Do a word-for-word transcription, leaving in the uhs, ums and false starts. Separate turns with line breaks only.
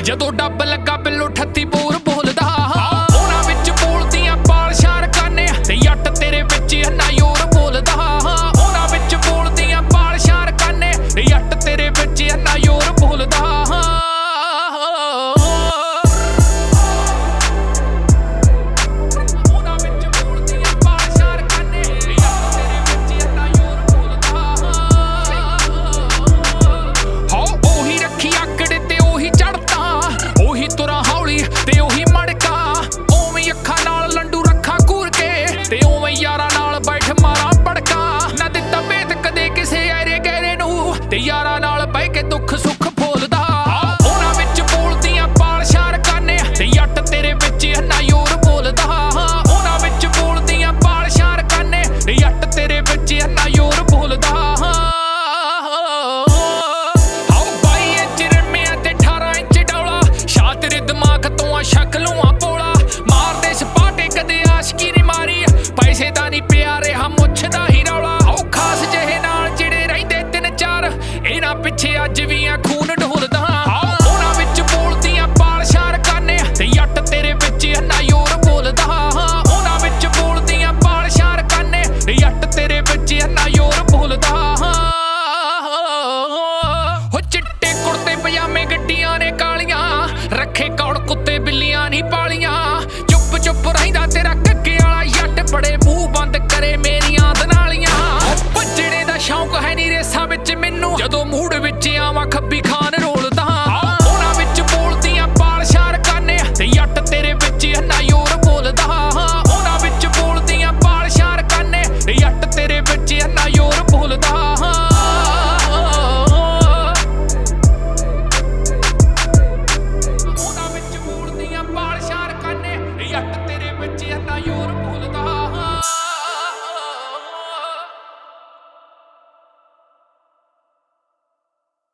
ਜਦੋਂ ਡੱਬ ਲੱਗਾ ਬਿੱਲੋ ਅਠੱਤੀ ਬੋਰ ਬੋਲਦਾ ਉਹਨਾਂ ਵਿੱਚ ਬੋਲਦੀਆਂ ਪਾਲ ਸ਼ਾਰ ਕਾਨੇ ਤੇ ਜੱਟ ਤੇਰੇ ਵਿੱਚ ਹੰਨਾ ਯੋਰ ਬੋਲਦਾ ਉਹਨਾਂ ਵਿੱਚ ਬੋਲਦੀਆਂ ਪਾਲ ਸ਼ਾਰ ਕਾਨੇ ਤੇ ਜੱਟ ਤੇਰੇ ਵਿੱਚ ਹੰਨਾ ਯੋਰ ਬੋਲਦਾ ਤੇ ਉਹੀ ਮੜਕਾ ਉਵੇਂ ਅੱਖਾਂ ਨਾਲ ਲੰਡੂ ਰੱਖਾਂ ਘੂਰ ਕੇ ਤੇ ਉਵੇਂ ਯਾਰਾਂ ਨਾਲ ਬੈਠ ਮਾਰਾਂ ਪੜਕਾ ਨਾ ਦਿੱਤਾ ਭੇਤ ਕਦੇ ਕਿਸੇ ਐਰੇ ਗਹਿਰੇ ਨੂੰ ਤੇ ਯਾਰਾਂ ਨਾਲ ਬਹਿ ਕੇ ਦੁੱਖ ਸੁੱਖ ਫੋਲਦਾ ਉਹਨਾਂ ਵਿੱਚ ਬੋਲਦੀਆਂ ਪਾਲ ਸ਼ਾਰ ਕਾਨੇ ਤੇ ਜੱਟ ਤੇਰੇ ਵਿੱਚ ਹੰਨਾ ਯੋਰ ਬੋਲਦਾ ਉਹਨਾਂ ਵਿੱਚ ਬੋਲਦੀਆਂ ਪਾਲ ਸ਼ਾਰ ਕਾਨੇ ਤੇ ਜੱਟ ਤੇਰੇ ਵਿੱਚ ਹੰਨਾ ਯੋਰ ਬੋਲਦਾ ਸ਼ਕਲੋਂ ਆ ਪੋਲਾ ਮਾਰਦੇ ਸਪਾਟੇ ਕਦੇ ਆਸ਼ਕੀ ਨੀ ਮਾਰੀ ਪੈਸੇ ਦਾ ਨੀ ਪਿਆ ਰਿਹਾ ਮੁੱਛ ਦਾ ਹੀ ਰੌਲਾ ਉਹ ਖਾਸ ਜਿਹੇ ਨਾਲ ਜਿਹੜੇ ਰਹਿੰਦੇ ਤਿੰਨ ਚਾਰ ਇਹਨਾਂ ਪਿੱਛੇ ਅੱਜ ਵੀ ਆ ਖੂਨ ਢੋਲਦਾ ਉਹਨਾਂ ਵਿੱਚ ਬੋਲਦੀਆਂ ਪਾਲ ਸ਼ਾਰ ਕਾਨੇ ਤੇ ਜੱਟ ਤੇਰੇ ਵਿੱਚ ਹੰਨਾ ਯੋਰ ਬੋਲਦਾ ਉਹਨਾਂ ਵਿੱਚ ਬੋਲਦੀਆਂ ਪਾਲ ਸ਼ਾਰ ਕਾਨੇ ਤੇ ਜੱਟ ਤੇਰੇ ਵਿੱਚ ਹੰਨਾ ਯੋਰ ਬੋਲਦਾ ਹੋ ਚਿੱਟੇ ਕੁੜਤੇ ਪਜਾਮੇ ਗੱਡੀਆਂ ਨੇ ਕਾਲੀਆਂ ਰੱਖੇ ਕੌੜ ਕੁੱਤੇ ਬਿੱਲੀਆਂ ਨਹੀਂ ਪਾਲੀਆਂ ਚੁੱਪ ਚੁੱਪ ਰਹਿੰਦਾ ਤੇਰਾ ਕੱਗੇ ਵਾਲਾ ਜੱਟ ਬੜੇ ਮੂੰਹ ਬੰਦ ਕਰੇ ਮੇਰੀਆਂ ਦਨਾਲੀਆਂ ਭੱਜਣੇ ਦਾ ਸ਼ੌਂਕ ਹੈ ਨੀ ਰੇਸਾਂ ਵਿੱਚ ਮੈਨੂੰ ਜਦੋਂ ਮੂਡ ਵਿੱਚ ਆਵਾਂ ਖੱਬੀ ਖਾਂ